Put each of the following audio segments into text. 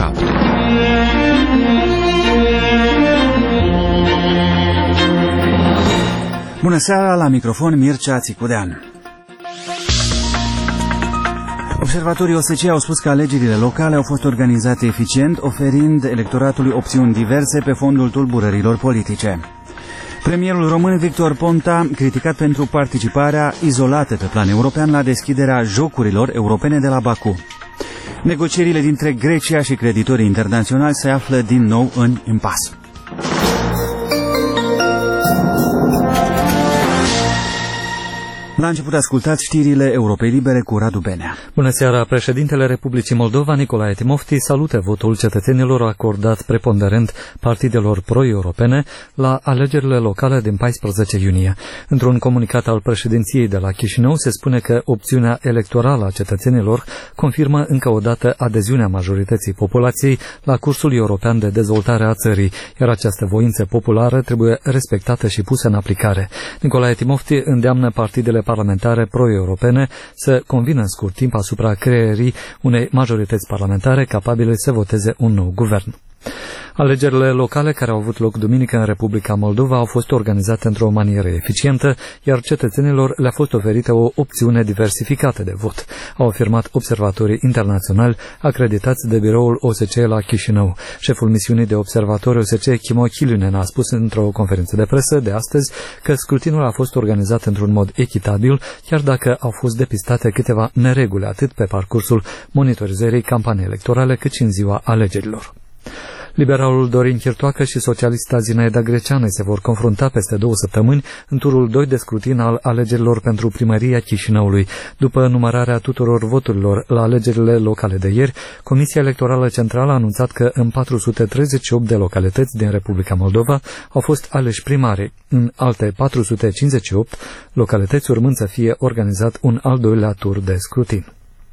7. Bună seara, la microfon Mircea Țicudean. Observatorii OSCE au spus că alegerile locale au fost organizate eficient, oferind electoratului opțiuni diverse pe fondul tulburărilor politice. Premierul român Victor Ponta, criticat pentru participarea izolată pe plan european la deschiderea Jocurilor Europene de la Baku. Negocierile dintre Grecia și creditorii internaționali se află din nou în impas. La început ascultați știrile Europei Libere cu Radu Benea. Bună seara! Președintele Republicii Moldova, Nicolae Timofti, salută votul cetățenilor acordat preponderent partidelor pro-europene la alegerile locale din 14 iunie. Într-un comunicat al președinției de la Chișinău se spune că opțiunea electorală a cetățenilor confirmă încă o dată adeziunea majorității populației la cursul european de dezvoltare a țării, iar această voință populară trebuie respectată și pusă în aplicare. Nicolae Timofti îndeamnă partidele parlamentare pro-europene să convină în scurt timp asupra creării unei majorități parlamentare capabile să voteze un nou guvern. Alegerile locale care au avut loc duminică în Republica Moldova au fost organizate într-o manieră eficientă, iar cetățenilor le-a fost oferită o opțiune diversificată de vot, au afirmat observatorii internaționali acreditați de biroul OSCE la Chișinău. Șeful misiunii de observatori OSCE, Kimmo Kiljunen, a spus într-o conferință de presă de astăzi că scrutinul a fost organizat într-un mod echitabil, chiar dacă au fost depistate câteva nereguli atât pe parcursul monitorizării campaniei electorale cât și în ziua alegerilor. Liberalul Dorin Chirtoacă și socialista Zinaida Greceanu se vor confrunta peste 2 săptămâni în turul 2 de scrutin al alegerilor pentru primăria Chișinăului. După numărarea tuturor voturilor la alegerile locale de ieri, Comisia Electorală Centrală a anunțat că în 438 de localități din Republica Moldova au fost aleși primari, în alte 458 localități urmând să fie organizat un al doilea tur de scrutin.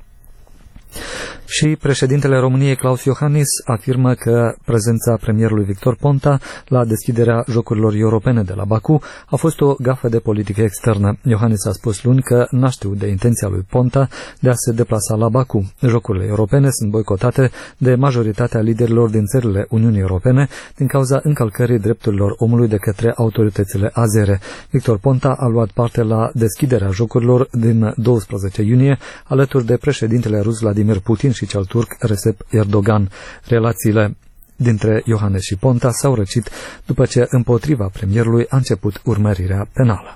Și președintele României, Klaus Iohannis, afirmă că prezența premierului Victor Ponta la deschiderea Jocurilor Europene de la Baku a fost o gafă de politică externă. Iohannis a spus luni că n-a știut de intenția lui Ponta de a se deplasa la Baku. Jocurile europene sunt boicotate de majoritatea liderilor din țările Uniunii Europene din cauza încălcării drepturilor omului de către autoritățile azere. Victor Ponta a luat parte la deschiderea Jocurilor din 12 iunie alături de președintele rus Vladimir Putin și cel turc Recep Erdogan. Relațiile dintre Iohannis și Ponta s-au răcit după ce împotriva premierului a început urmărirea penală.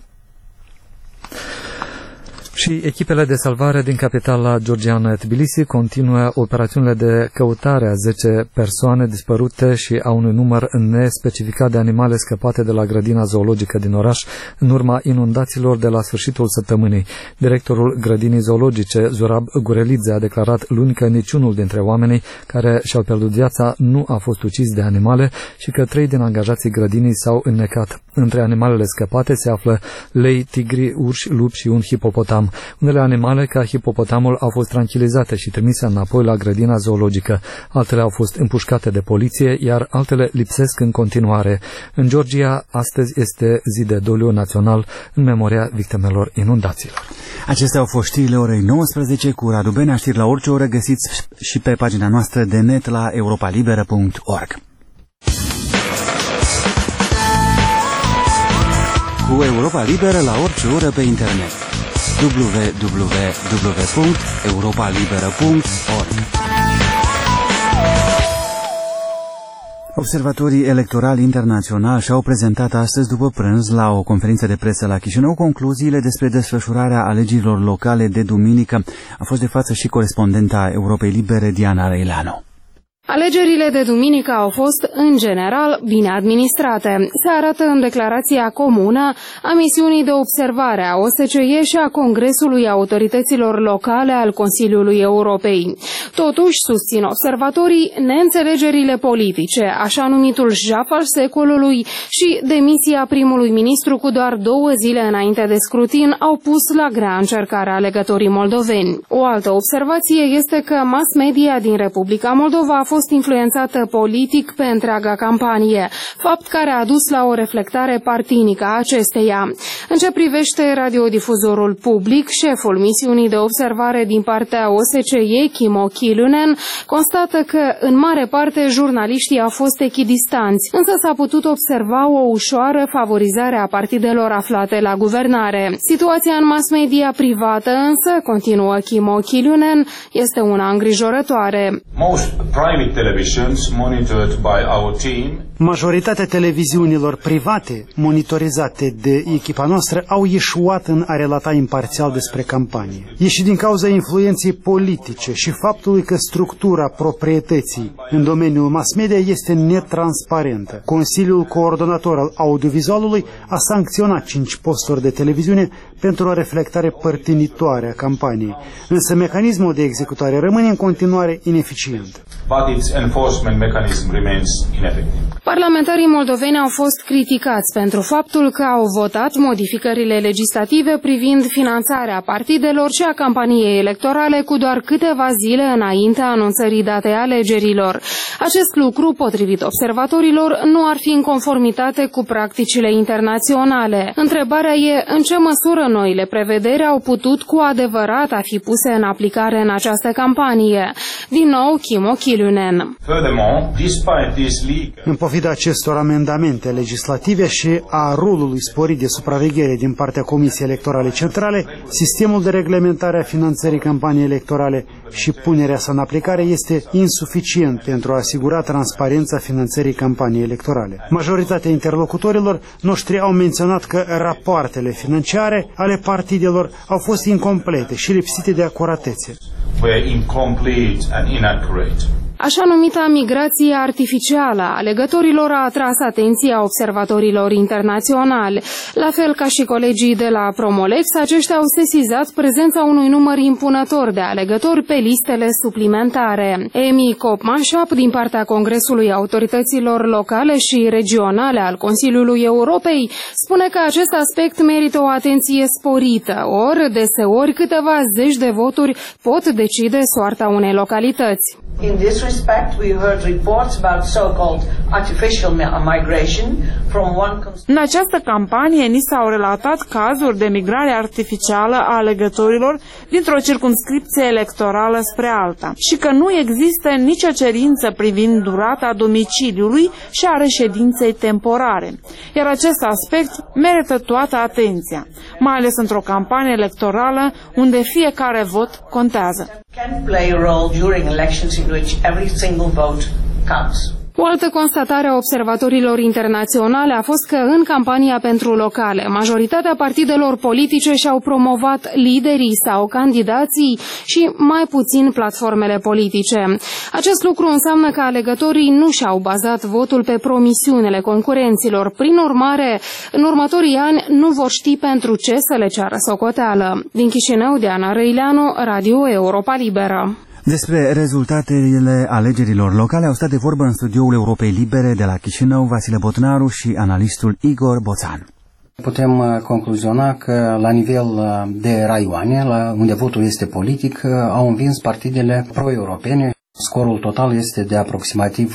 Și echipele de salvare din capitala georgiană Tbilisi continuă operațiunile de căutare a 10 persoane dispărute și a unui număr nespecificat de animale scăpate de la grădina zoologică din oraș în urma inundațiilor de la sfârșitul săptămânii. Directorul grădinii zoologice, Zurab Gurelidze, a declarat luni că niciunul dintre oamenii care și-au pierdut viața nu a fost ucis de animale și că 3 din angajații grădinii s-au înnecat. Între animalele scăpate se află lei, tigri, urși, lupi și un hipopotam. Unele animale, ca hipopotamul, au fost tranquilizate și trimise înapoi la grădina zoologică. Altele au fost împușcate de poliție, iar altele lipsesc în continuare. În Georgia, astăzi este zi de doliu național în memoria victimelor inundațiilor. Acestea au fost știrile orei 19 cu Radu Benea. Știri la orice oră găsiți și pe pagina noastră de net la europalibera.org. Cu Europa Liberă la orice oră pe internet. www.europalibera.org. Observatorii electorali internaționali și-au prezentat astăzi după prânz la o conferință de presă la Chișinău concluziile despre desfășurarea alegerilor locale de duminică. A fost de față și corespondenta Europei Libere, Diana Răileanu. Alegerile de duminică au fost, în general, bine administrate. Se arată în declarația comună a misiunii de observare a OSCE și a Congresului Autorităților Locale al Consiliului Europei. Totuși, susțin observatorii, neînțelegerile politice, așa numitul jaf al secolului și demisia primului ministru cu doar 2 zile înainte de scrutin au pus la grea încercare alegătorii moldoveni. O altă observație este că mass media din Republica Moldova a fost fost influențată politic pe întreaga campanie, fapt care a dus la o reflectare partinică a acesteia. În ce privește radiodifuzorul public, șeful misiunii de observare din partea OSCE, Kimmo Kiljunen, constată că, în mare parte, jurnaliștii au fost echidistanți, însă s-a putut observa o ușoară favorizare a partidelor aflate la guvernare. Situația în mass media privată, însă, continuă Kimmo Kiljunen, este una îngrijorătoare. Majoritatea televiziunilor private, monitorizate de echipa noastră, au ieșuat în a relata imparțial despre campanie. E și din cauza influenței politice și faptului că structura proprietății în domeniul mass media este netransparentă. Consiliul Coordonator al Audiovizualului a sancționat 5 posturi de televiziune pentru o reflectare părtinitoare a campaniei, însă mecanismul de executare rămâne în continuare ineficient. Parlamentarii moldoveni au fost criticați pentru faptul că au votat modificările legislative privind finanțarea partidelor și a campaniei electorale cu doar câteva zile înaintea anunțării datei alegerilor. Acest lucru, potrivit observatorilor, nu ar fi în conformitate cu practicile internaționale. Întrebarea e în ce măsură noile prevederi au putut cu adevărat a fi puse în aplicare în această campanie. Din nou, Kimmo Kiljunen. În pofida acestor amendamente legislative și a rolului sporit de supraveghere din partea Comisiei Electorale Centrale, sistemul de reglementare a finanțării campaniei electorale și punerea sa în aplicare este insuficient pentru a asigura transparența finanțării campaniei electorale. Majoritatea interlocutorilor noștri au menționat că rapoartele financiare ale partidelor au fost incomplete și lipsite de acuratețe. Așa numita migrație artificială a alegătorilor a atras atenția observatorilor internaționali. La fel ca și colegii de la Promolex, aceștia au sesizat prezența unui număr impunător de alegători pe listele suplimentare. Amy Kopmanshap, din partea Congresului Autorităților Locale și Regionale al Consiliului Europei, spune că acest aspect merită o atenție sporită, ori deseori câteva zeci de voturi pot decide soarta unei localități. In this respect, we heard reports about so-called artificial migration from one. În această campanie ni s-au relatat cazuri de migrare artificială a alegătorilor dintr-o circumscripție electorală spre alta și că nu există nicio cerință privind durata domiciliului și a reședinței temporare, iar acest aspect merită toată atenția, mai ales într-o campanie electorală unde fiecare vot contează. Can play a role during elections in which every single vote counts. O altă constatare a observatorilor internaționale a fost că în campania pentru locale, majoritatea partidelor politice și-au promovat liderii sau candidații și mai puțin platformele politice. Acest lucru înseamnă că alegătorii nu și-au bazat votul pe promisiunile concurenților. Prin urmare, în următorii ani nu vor ști pentru ce să le ceară socoteală. Din Chișinău, Diana Răileanu, Radio Europa Liberă. Despre rezultatele alegerilor locale au stat de vorbă în studioul Europei Libere de la Chișinău Vasile Botnaru și analistul Igor Boțan. Putem concluziona că la nivel de raioane, unde votul este politic, au învins partidele pro-europene. Scorul total este de aproximativ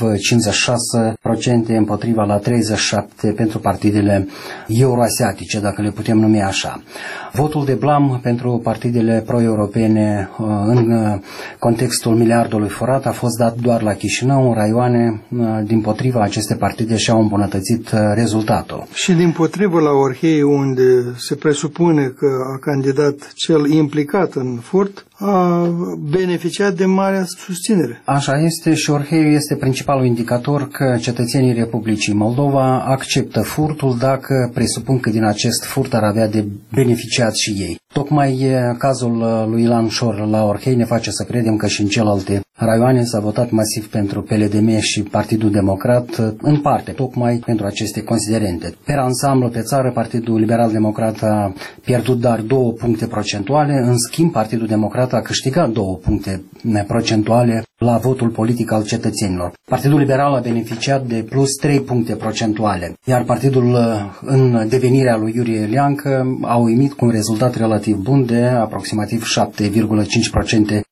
56% împotriva la 37% pentru partidele euroasiatice, dacă le putem numi așa. Votul de blam pentru partidele pro-europene în contextul miliardului furat a fost dat doar la Chișinău. În raioane, dimpotriva, aceste partide și-au îmbunătățit rezultatul. Și dimpotrivă la Orhei, unde se presupune că a candidat cel implicat în furt, a beneficiat de mare susținere. Așa este și Orheiul este principalul indicator că cetățenii Republicii Moldova acceptă furtul dacă presupun că din acest furt ar avea de beneficiat și ei. Tocmai cazul lui Ilan Șor la Orhei ne face să credem că și în celelalte raioane s-a votat masiv pentru PLDM și Partidul Democrat, în parte, tocmai pentru aceste considerente. Per ansamblu, pe țară, Partidul Liberal Democrat a pierdut doar 2 puncte procentuale, în schimb, Partidul Democrat a câștigat 2 puncte procentuale la votul politic al cetățenilor. Partidul Liberal a beneficiat de plus 3 puncte procentuale, iar partidul în devenirea lui Iurie Leancă a uimit cu un rezultat relativ bun de aproximativ 7,5%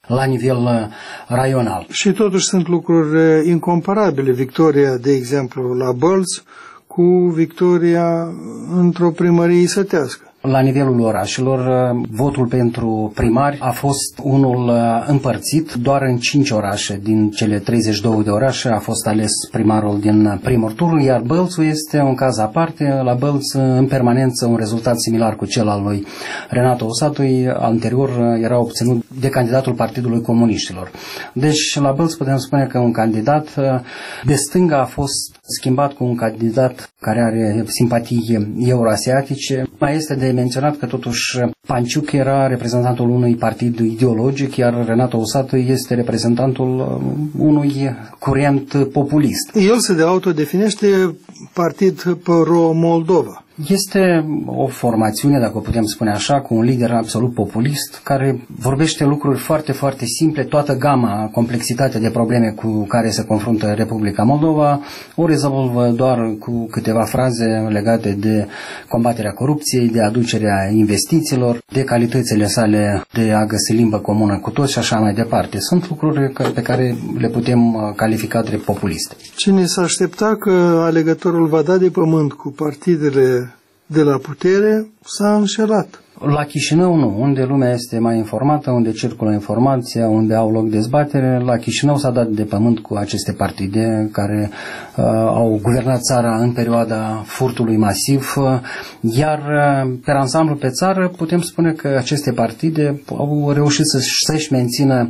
la nivel raional. Și totuși sunt lucruri incomparabile. Victoria, de exemplu, la Bălți cu victoria într-o primărie sătească. La nivelul orașelor, votul pentru primari a fost unul împărțit. Doar în 5 orașe din cele 32 de orașe a fost ales primarul din primul tur, iar Bălțul este un caz aparte. La Bălț, în permanență, un rezultat similar cu cel al lui Renato Osatui, anterior era obținut de candidatul Partidului Comuniștilor. Deci, la Bălț putem spune că un candidat de stânga a fost schimbat cu un candidat care are simpatii euroasiatice. Mai este de menționat că totuși Panciuc era reprezentantul unui partid ideologic, iar Renato Osatui este reprezentantul unui curent populist. El se autodefinește partid pro-Moldova. Este o formațiune, dacă o putem spune așa, cu un lider absolut populist, care vorbește lucruri foarte, foarte simple, toată gama, complexitatea de probleme cu care se confruntă Republica Moldova, o rezolvă doar cu câteva fraze legate de combaterea corupției, de aducerea investițiilor, de calitățile sale de a găsi limbă comună cu toți și așa mai departe. Sunt lucruri pe care le putem califica drept populiste. Cine s-a aștepta că alegătorul va da de pământ cu partidele de la putere, s-a înșelat. La Chișinău nu, unde lumea este mai informată, unde circulă informația, unde au loc dezbatere. La Chișinău s-a dat de pământ cu aceste partide care au guvernat țara în perioada furtului masiv, iar pe ansamblu pe țară putem spune că aceste partide au reușit să-și mențină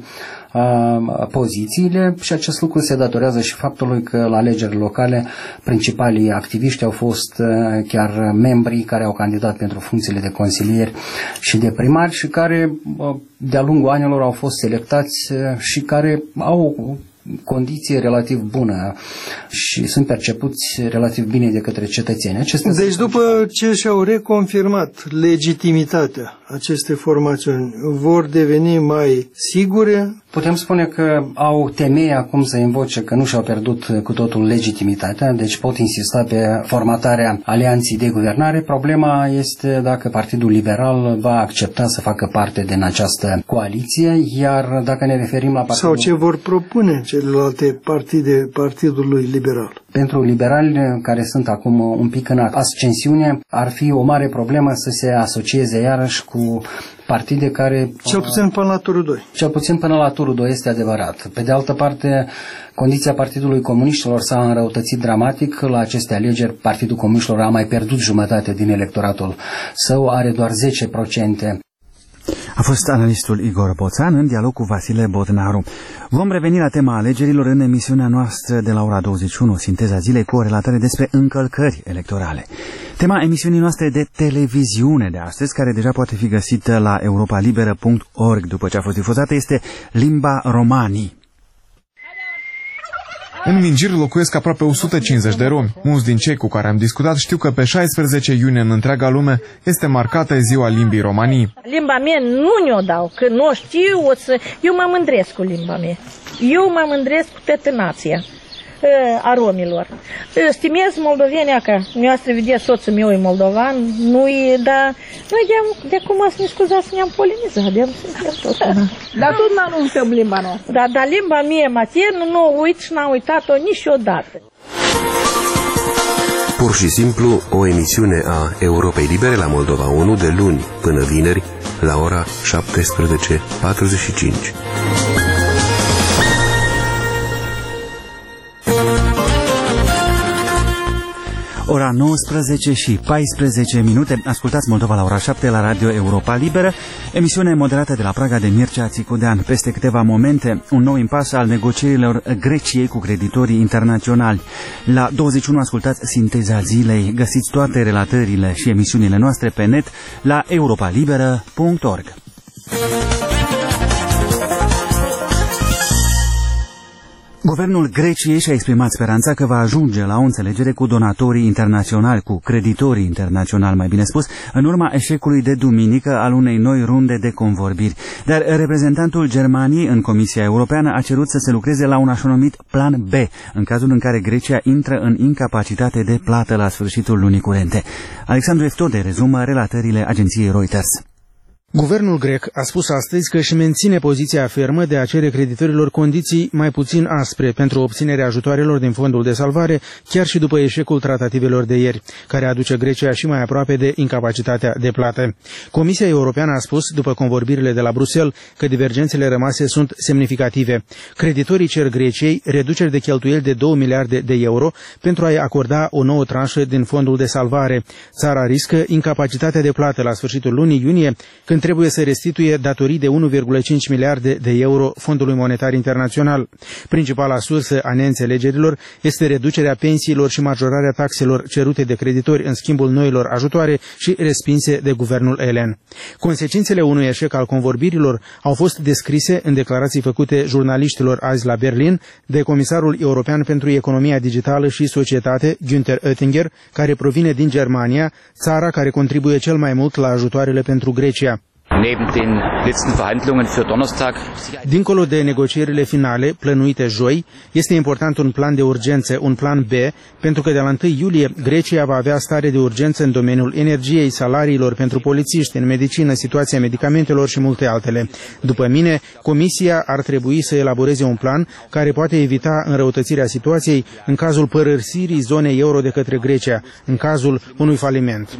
pozițiile și acest lucru se datorează și faptului că la alegerile locale principalii activiști au fost chiar membrii care au candidat pentru funcțiile de consilieri și de primari și care de-a lungul anilor au fost selectați și care au o condiție relativ bună și sunt percepuți relativ bine de către cetățeni. Deci după ce și-au reconfirmat legitimitatea aceste formațiuni, vor deveni mai sigure? Putem spune că au temei acum să invoce că nu și-au pierdut cu totul legitimitatea, deci pot insista pe formatarea alianței de guvernare. Problema este dacă Partidul Liberal va accepta să facă parte din această coaliție, iar dacă ne referim la Sau ce vor propune celelalte partide Partidului Liberal? Pentru liberali, care sunt acum un pic în ascensiune, ar fi o mare problemă să se asocieze iarăși cu partide care... Cel puțin până la turul 2. Cel puțin până la turul 2 este adevărat. Pe de altă parte, condiția Partidului Comuniștilor s-a înrăutățit dramatic. La aceste alegeri, Partidul Comuniștilor a mai pierdut jumătate din electoratul său, are doar 10%. A fost analistul Igor Boțan în dialog cu Vasile Botnaru. Vom reveni la tema alegerilor în emisiunea noastră de la ora 21, Sinteza zilei, cu o relatare despre încălcări electorale. Tema emisiunii noastre de televiziune de astăzi, care deja poate fi găsită la europalibera.org după ce a fost difuzată, este limba romanii. În Minjir locuiesc aproape 150 de romi. Mulți din cei cu care am discutat știu că pe 16 iunie în întreaga lume este marcată ziua limbii romanii. Limba mea nu ne-o dau, că nu știu, eu mă mândresc cu limba mea. Eu mă mândresc cu toată nația a romilor. Stimez moldovenii, că noastră vedeți, soțul meu e moldovan, dar noi de acum să ne scuzați să ne-am polinizat, de tot. Dar tot nu anunțăm limba noastră. Dar limba mea maternă nu o uit și n-am uitat-o niciodată. Pur și simplu, o emisiune a Europei Libere la Moldova 1 de luni până vineri la ora 17:45. Ora 19 și 14 minute. Ascultați Moldova la ora 7 la Radio Europa Liberă, emisiune moderată de la Praga de Mircea Țicudean. Peste câteva momente, un nou impas al negocierilor Greciei cu creditorii internaționali. La 21 ascultați Sinteza zilei. Găsiți toate relatările și emisiunile noastre pe net la europalibera.org. Guvernul Greciei și-a exprimat speranța că va ajunge la o înțelegere cu donatorii internaționali, cu creditorii internaționali, mai bine spus, în urma eșecului de duminică al unei noi runde de convorbiri. Dar reprezentantul Germaniei în Comisia Europeană a cerut să se lucreze la un așa numit plan B, în cazul în care Grecia intră în incapacitate de plată la sfârșitul lunii curente. Alexandru Eftode rezumă relatările agenției Reuters. Guvernul grec a spus astăzi că își menține poziția fermă de a cere creditorilor condiții mai puțin aspre pentru obținerea ajutoarelor din fondul de salvare, chiar și după eșecul tratativelor de ieri, care aduce Grecia și mai aproape de incapacitatea de plată. Comisia Europeană a spus, după convorbirile de la Bruxelles, că divergențele rămase sunt semnificative. Creditorii cer Greciei reduceri de cheltuieli de 2 miliarde de euro pentru a-i acorda o nouă tranșă din fondul de salvare. Țara riscă incapacitatea de plată la sfârșitul lunii iunie, când trebuie să restituie datorii de 1,5 miliarde de euro Fondului Monetar Internațional. Principala sursă a neînțelegerilor este reducerea pensiilor și majorarea taxelor cerute de creditori în schimbul noilor ajutoare și respinse de guvernul elen. Consecințele unui eșec al convorbirilor au fost descrise în declarații făcute jurnaliștilor azi la Berlin de comisarul european pentru economia digitală și societate, Günther Oettinger, care provine din Germania, țara care contribuie cel mai mult la ajutoarele pentru Grecia. Dincolo de negocierile finale, plănuite joi, este important un plan de urgență, un plan B, pentru că de la 1 iulie Grecia va avea stare de urgență în domeniul energiei, salariilor pentru polițiști, în medicină, situația medicamentelor și multe altele. După mine, Comisia ar trebui să elaboreze un plan care poate evita înrăutățirea situației în cazul părăsirii zonei euro de către Grecia, în cazul unui faliment.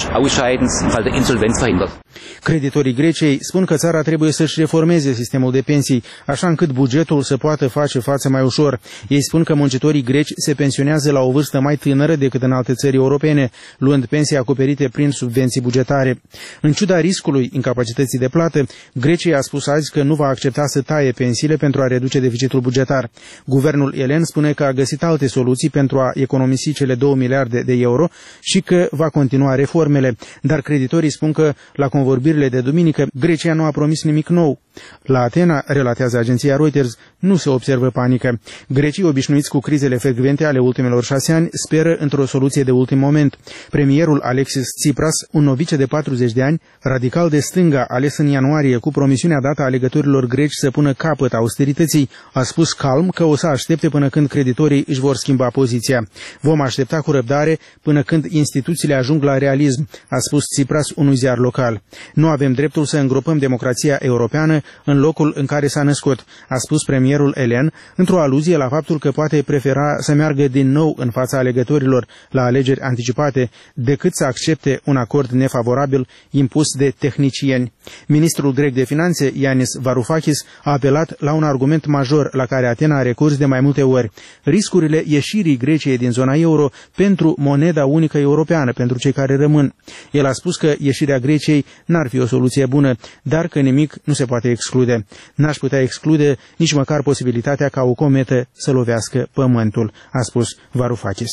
Creditorii Greciei spun că țara trebuie să-și reformeze sistemul de pensii, așa încât bugetul să poată face față mai ușor. Ei spun că muncitorii greci se pensionează la o vârstă mai tânără decât în alte țări europene, luând pensii acoperite prin subvenții bugetare. În ciuda riscului incapacității de plată, Grecia a spus azi că nu va accepta să taie pensiile pentru a reduce deficitul bugetar. Guvernul elen spune că a găsit alte soluții pentru a economisi cele 2 miliarde de euro și că va continua reformele, dar creditorii spun că la convorbirile de duminică Grecia nu a promis nimic nou. La Atena, relatează agenția Reuters, nu se observă panică. Grecii, obișnuiți cu crizele frecvente ale ultimelor 6 ani, speră într-o soluție de ultim moment. Premierul Alexis Tsipras, un novice de 40 de ani, radical de stânga, ales în ianuarie cu promisiunea dată alegătorilor greci să pună capăt austerității, a spus calm că o să aștepte până când creditorii își vor schimba poziția. Vom aștepta cu răbdare până când instituțiile ajung la realism, a spus Tsipras unui ziar local. Nu avem dreptul să îngropăm democrația europeană în locul în care s-a născut, a spus premierul elen, într-o aluzie la faptul că poate prefera să meargă din nou în fața alegătorilor la alegeri anticipate decât să accepte un acord nefavorabil impus de tehnicieni. Ministrul grec de finanțe, Yanis Varoufakis, a apelat la un argument major la care Atena a recurs de mai multe ori: riscurile ieșirii Greciei din zona euro pentru moneda unică europeană, pentru cei care rămân. El a spus că ieșirea Greciei n-ar fi o soluție bună, dar că nimic nu se poate exclude. N-aș putea exclude nici măcar posibilitatea ca o cometă să lovească pământul, a spus Varoufakis.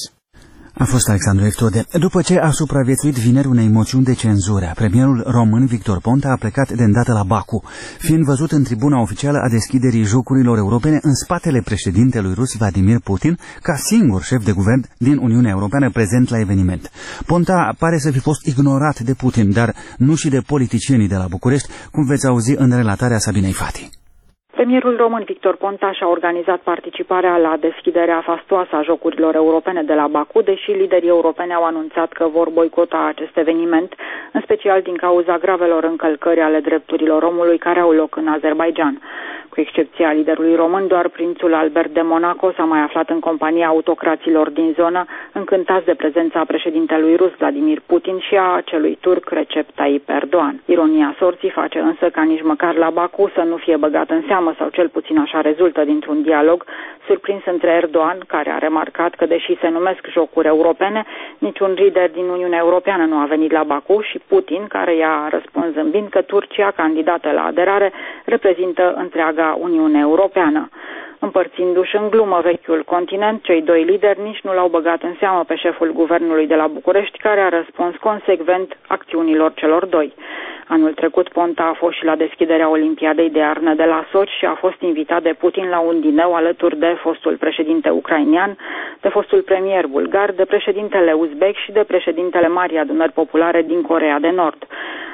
A fost Alexandru Eftode. După ce a supraviețuit vineri unei moțiuni de cenzură, premierul român Victor Ponta a plecat de îndată la Baku, fiind văzut în tribuna oficială a deschiderii Jocurilor Europene în spatele președintelui rus Vladimir Putin, ca singur șef de guvern din Uniunea Europeană prezent la eveniment. Ponta pare să fi fost ignorat de Putin, dar nu și de politicienii de la București, cum veți auzi în relatarea Sabinei Fati. Premierul român Victor Ponta și-a organizat participarea la deschiderea fastoasă a Jocurilor Europene de la Baku, deși liderii europeni au anunțat că vor boicota acest eveniment, în special din cauza gravelor încălcări ale drepturilor omului care au loc în Azerbaidjan. Cu excepția liderului român, doar prințul Albert de Monaco s-a mai aflat în compania autocraților din zonă, încântați de prezența președintelui rus Vladimir Putin și a celui turc Recep Tayyip Erdogan. Ironia sorții face însă ca nici măcar la Baku să nu fie băgat în seamă, sau cel puțin așa rezultă dintr-un dialog surprins între Erdogan, care a remarcat că deși se numesc Jocuri Europene, niciun lider din Uniunea Europeană nu a venit la Baku, și Putin, care i-a răspuns zâmbind că Turcia, candidată la aderare, reprezintă întreaga Uniune Europeană. Împărțindu-și în glumă vechiul continent, cei doi lideri nici nu l-au băgat în seamă pe șeful guvernului de la București, care a răspuns consecvent acțiunilor celor doi. Anul trecut, Ponta a fost și la deschiderea Olimpiadei de iarnă de la Sochi și a fost invitat de Putin la un dineu alături de fostul președinte ucrainian, de fostul premier bulgar, de președintele uzbek și de președintele Marii Adunări Populare din Coreea de Nord.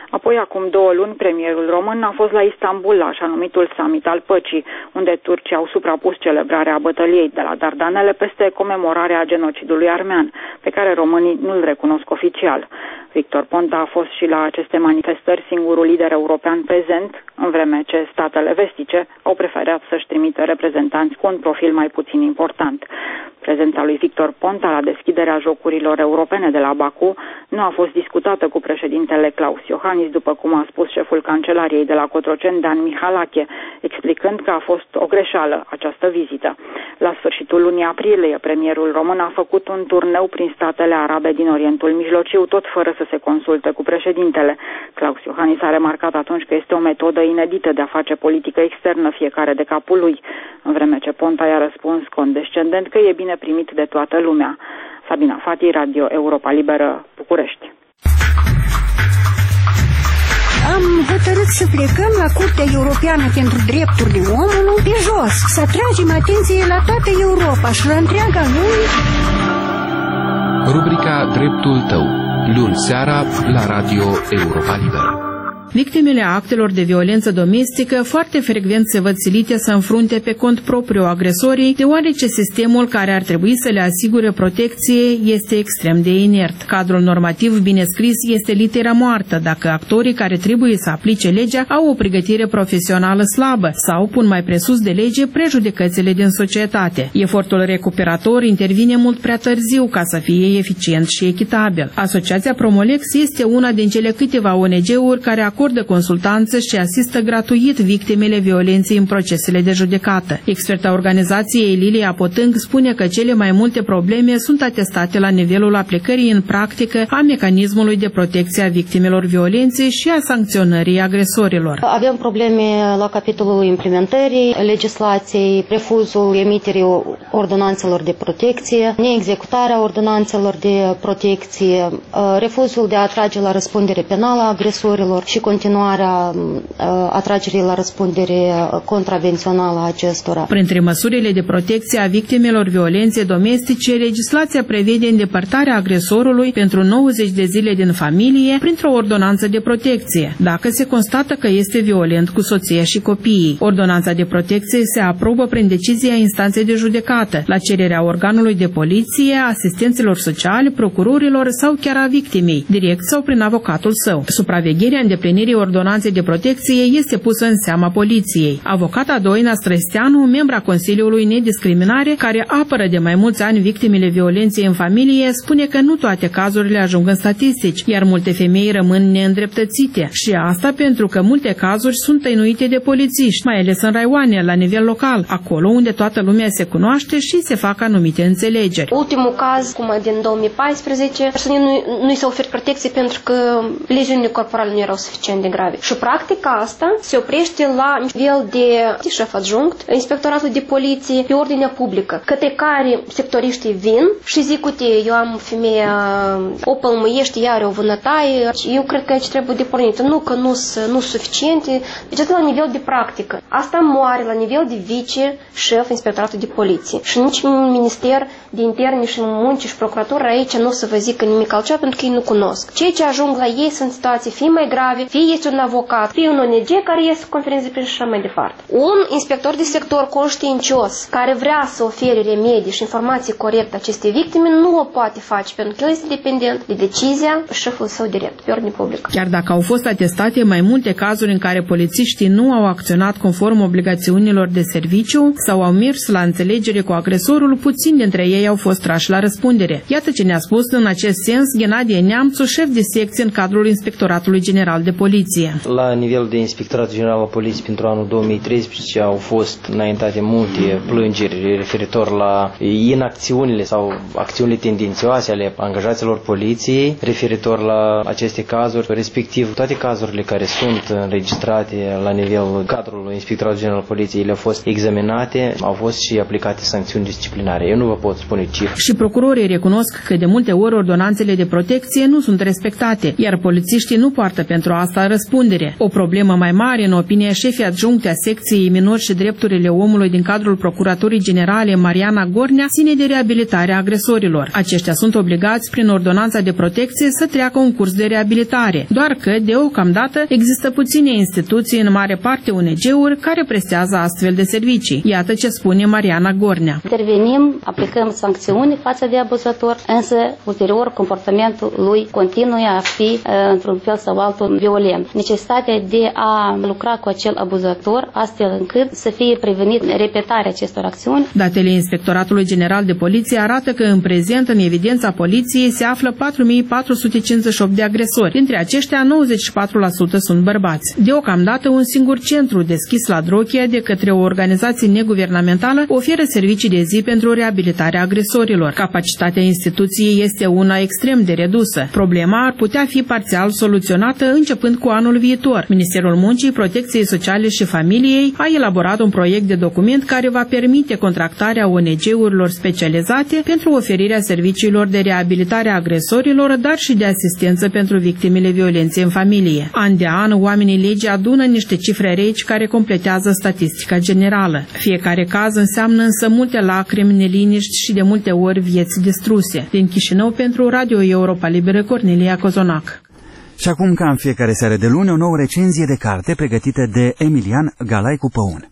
Apoi, acum 2 luni, premierul român a fost la Istanbul, la așa numitul Summit al Păcii, unde turcii au suprapus celebrarea bătăliei de la Dardanele peste comemorarea genocidului armean, pe care românii nu-l recunosc oficial. Victor Ponta a fost și la aceste manifestări singurul lider european prezent, în vreme ce statele vestice au preferat să-și trimită reprezentanți cu un profil mai puțin important. Prezența lui Victor Ponta la deschiderea Jocurilor Europene de la Baku nu a fost discutată cu președintele Klaus Iohannis, după cum a spus șeful Cancelariei de la Cotroceni, Dan Mihalache, explicând că a fost o greșeală această vizită. La sfârșitul lunii aprilie, premierul român a făcut un turneu prin statele arabe din Orientul Mijlociu, tot fără să se consulte cu președintele. Klaus Iohannis a remarcat atunci că este o metodă inedită de a face politică externă fiecare de capul lui, în vreme ce Ponta i-a răspuns condescendent că e bine primit de toată lumea. Sabina Fati, Radio Europa Liberă, București. Am hotărât să plecăm la Curtea Europeană pentru Drepturile Omului pe jos, să atragem atenție la toată Europa și la întreaga lume. Rubrica Dreptul tău, luni seara la Radio Europa Liberă. Victimele actelor de violență domestică foarte frecvent se văd silite să înfrunte pe cont propriu agresorii, deoarece sistemul care ar trebui să le asigure protecție este extrem de inert. Cadrul normativ bine scris este litera moartă dacă actorii care trebuie să aplice legea au o pregătire profesională slabă sau pun mai presus de lege prejudecățile din societate. Efortul recuperator intervine mult prea târziu ca să fie eficient și echitabil. Asociația Promolex este una din cele câteva ONG-uri care acordă consultanță și asistă gratuit victimele violenței în procesele de judecată. Experta organizației Lilia Potâng spune că cele mai multe probleme sunt atestate la nivelul aplicării în practică a mecanismului de protecție a victimelor violenței și a sancționării agresorilor. Avem probleme la capitolul implementării legislației, refuzul emiterii ordonanțelor de protecție, neexecutarea ordonanțelor de protecție, refuzul de a atrage la răspundere penală a agresorilor și continuarea atragerii la răspundere contravențională a acestora. Printre măsurile de protecție a victimelor violențe domestice, legislația prevede îndepărtarea agresorului pentru 90 de zile din familie printr-o ordonanță de protecție, dacă se constată că este violent cu soția și copiii. Ordonanța de protecție se aprobă prin decizia instanței de judecată, la cererea organului de poliție, asistenților sociali, procurorilor sau chiar a victimei, direct sau prin avocatul său. Supravegherea îndeplinirii ordonanței de protecție este pusă în seama poliției. Avocata Doina Străsteanu, membra Consiliului Nediscriminare, care apără de mai mulți ani victimele violenței în familie, spune că nu toate cazurile ajung în statistici, iar multe femei rămân neîndreptățite. Și asta pentru că multe cazuri sunt tăinuite de polițiști, mai ales în raioane, la nivel local, acolo unde toată lumea se cunoaște și se fac anumite înțelegeri. Ultimul caz, cum din 2014, persoanei nu-i se oferă protecție pentru că leziunile corporale nu erau suficient de grave. Și practica asta se oprește la nivel de șef adjunct, inspectoratul de poliție, pe ordinea publică, către care sectoriștii vin și zic, uite, eu am femeia, o pălmăiește, ea are o vânătaie, eu cred că aici trebuie depornită. Nu, că nu sunt suficiente. Deci atât la nivel de practică. Asta moare la nivel de vice-șef inspectoratul de poliție. Și nici minister de interne și muncii și procuratură aici nu o să vă zică nimic altceva pentru că ei nu cunosc. Cei ce ajung la ei sunt situații fie mai grave, fie este un avocat, fie un ONG care iese conferințe prin și așa mai departe. Un inspector de sector conștiincios care vrea să ofere remedii și informații corecte acestei victime nu o poate face pentru că el este dependent de decizia șefului său direct pe ordine publică. Chiar dacă au fost atestate mai multe cazuri în care polițiștii nu au acționat conform obligațiunilor de serviciu sau au mers la înțelegere cu agresorul, puțini dintre ei au fost trași la răspundere. Iată ce ne-a spus în acest sens Ghenadie Neamțu, șef de secție în cadrul Inspectoratului General de Poliție. La nivel de Inspectoratul General al Poliției pentru anul 2013 au fost înaintate multe plângeri referitor la inacțiunile sau acțiunile tendențioase ale angajaților poliției referitor la aceste cazuri, respectiv toate cazurile care sunt înregistrate la nivelul cadrului Inspectoratului General al Poliției, le-au fost examinate, au fost și aplicate sancțiuni disciplinare. Eu nu vă pot spune cifre. Și procurorii recunosc că de multe ori ordonanțele de protecție nu sunt respectate, iar polițiștii nu poartă pentru asta trași la răspundere. O problemă mai mare, în opinia șefii adjuncte a secției Minori și Drepturile Omului din cadrul Procuraturii Generale Mariana Gornea ține de reabilitarea agresorilor. Aceștia sunt obligați prin ordonanța de protecție să treacă un curs de reabilitare, doar că, deocamdată, există puține instituții, în mare parte ONG-uri, care prestează astfel de servicii. Iată ce spune Mariana Gornea. Intervenim, aplicăm sancțiuni față de abuzator, însă ulterior comportamentul lui continuă a fi într-un fel sau altul violent. Necesitatea de a lucra cu acel abuzator astfel încât să fie prevenit repetarea acestor acțiuni. Datele Inspectoratului General de Poliție arată că în prezent în evidența poliției se află 4458 de agresori. Dintre aceștia, 94% sunt bărbați. Deocamdată, un singur centru deschis la Drochia de către o organizație neguvernamentală oferă servicii de zi pentru reabilitarea agresorilor. Capacitatea instituției este una extrem de redusă. Problema ar putea fi parțial soluționată începând cu anul viitor. Ministerul Muncii, Protecției Sociale și Familiei a elaborat un proiect de document care va permite contractarea ONG-urilor specializate pentru oferirea serviciilor de reabilitare a agresorilor, dar și de asistență pentru victimele violenței în familie. An de an, oamenii legii adună niște cifre reci care completează statistica generală. Fiecare caz înseamnă însă multe lacrimi, neliniști și de multe ori vieți distruse. Din Chișinău, pentru Radio Europa Liberă, Cornelia Cozonac. Și acum, ca în fiecare seară de luni, o nouă recenzie de carte pregătită de Emilian Galaicu Păun.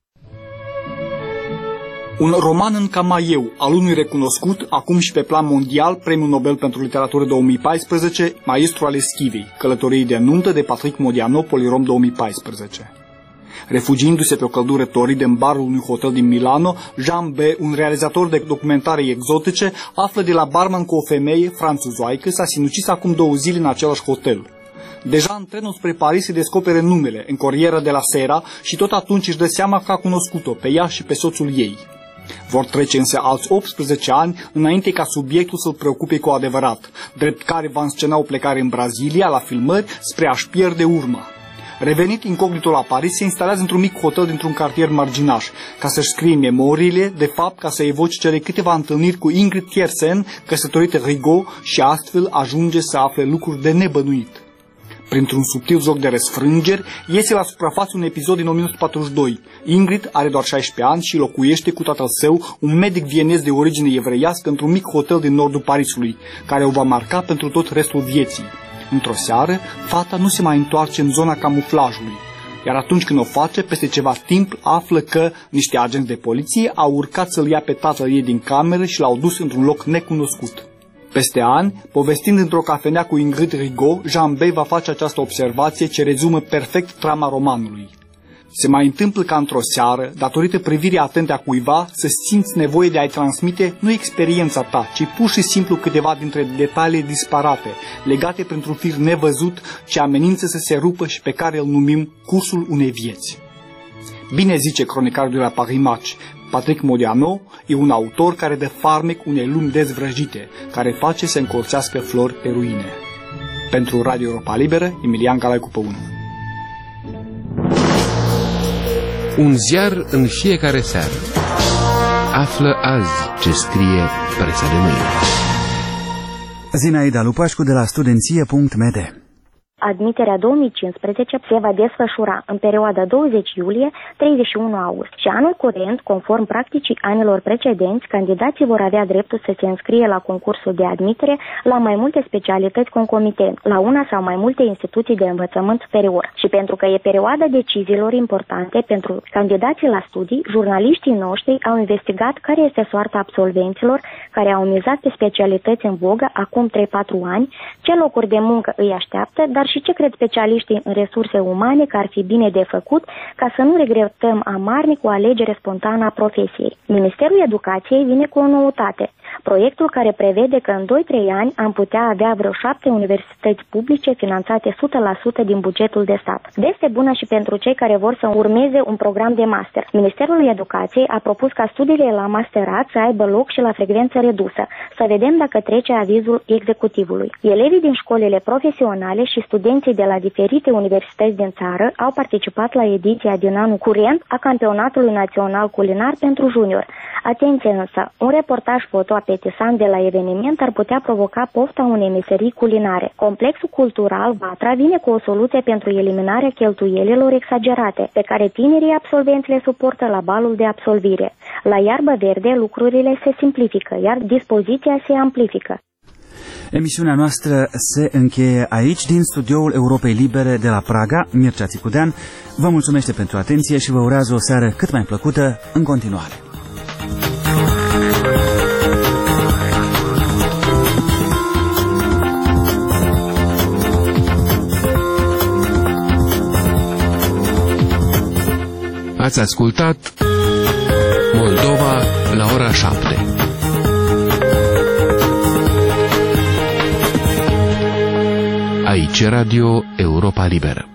Un roman în camaieu al unui recunoscut, acum și pe plan mondial, Premiul Nobel pentru Literatură 2014, Maestru al Eschivei, Călătoriei de nuntă de Patrick Modiano, Polirom 2014. Refugiindu-se pe o căldură torridă în barul unui hotel din Milano, Jean B., un realizator de documentare exotice, află de la barman că o femeie franțuzoaică s-a sinucis acum 2 zile în același hotel. Deja în trenul spre Paris se descopere numele, în Corriere de la Sera, și tot atunci își dă seama că a cunoscut-o pe ea și pe soțul ei. Vor trece însă alți 18 ani înainte ca subiectul să-l preocupe cu adevărat, drept care va înscena o plecare în Brazilia la filmări spre a-și pierde urma. Revenit incognito la Paris, se instalează într-un mic hotel dintr-un cartier marginaș, ca să-și scrie memoriile, de fapt ca să evoce cele câteva întâlniri cu Ingrid Thiersen, căsătorită Rigaud, și astfel ajunge să afle lucruri de nebănuit. Printr-un subtil joc de răsfrângeri, iese la suprafață un episod din 1942. Ingrid are doar 16 ani și locuiește cu tatăl său, un medic vienez de origine evreiască, într-un mic hotel din nordul Parisului, care o va marca pentru tot restul vieții. Într-o seară, fata nu se mai întoarce în zona camuflajului, iar atunci când o face, peste ceva timp află că niște agenți de poliție au urcat să-l ia pe tatăl ei din cameră și l-au dus într-un loc necunoscut. Peste ani, povestind într-o cafenea cu Ingrid Rigaud, Jean B. va face această observație ce rezumă perfect trama romanului. Se mai întâmplă ca într-o seară, datorită privirii atente a cuiva, să simți nevoie de a-i transmite nu experiența ta, ci pur și simplu câteva dintre detalii disparate, legate printr-un fir nevăzut, ce amenință să se rupă și pe care îl numim cursul unei vieți. Bine zice cronicarul de la Paris Match, Patrick Modiano e un autor care dă farmec unei lumi dezvrăjite, care face să încolțească flori pe ruine. Pentru Radio Europa Liberă, Emilian Galaicu Păun. Un ziar în fiecare seară. Află azi ce scrie presa de mâine. Zinaida Lupașcu de la studenție.md. Admiterea 2015 se va desfășura în perioada 20 iulie-31 august și anul curent, conform practicii anilor precedenți, candidații vor avea dreptul să se înscrie la concursul de admitere la mai multe specialități concomitent, la una sau mai multe instituții de învățământ superior. Și pentru că e perioada deciziilor importante pentru candidații la studii, jurnaliștii noștri au investigat care este soarta absolvenților care au mizat pe specialități în vogă acum 3-4 ani, ce locuri de muncă îi așteaptă, dar și ce cred specialiștii în resurse umane că ar fi bine de făcut ca să nu regretăm amarnic o alegere spontană a profesiei. Ministerul Educației vine cu o noutate. Proiectul care prevede că în 2-3 ani am putea avea vreo 7 universități publice finanțate 100% din bugetul de stat. Veste bună și pentru cei care vor să urmeze un program de master. Ministerul Educației a propus ca studiile la masterat să aibă loc și la frecvență redusă. Să vedem dacă trece avizul executivului. Elevii din școlile profesionale și studenții de la diferite universități din țară au participat la ediția din anul curent a Campionatului Național Culinar pentru Junior. Atenție însă, un reportaj foto a apetisant de la eveniment ar putea provoca pofta unei meserii culinare. Complexul cultural Vatra vine cu o soluție pentru eliminarea cheltuielilor exagerate, pe care tinerii absolvenți le suportă la balul de absolvire. La Iarbă Verde lucrurile se simplifică, iar dispoziția se amplifică. Emisiunea noastră se încheie aici, din studioul Europei Libere de la Praga. Mircea Țicudean vă mulțumește pentru atenție și vă urează o seară cât mai plăcută în continuare. Ați ascultat Moldova la ora 7. Aici Radio Europa Liberă.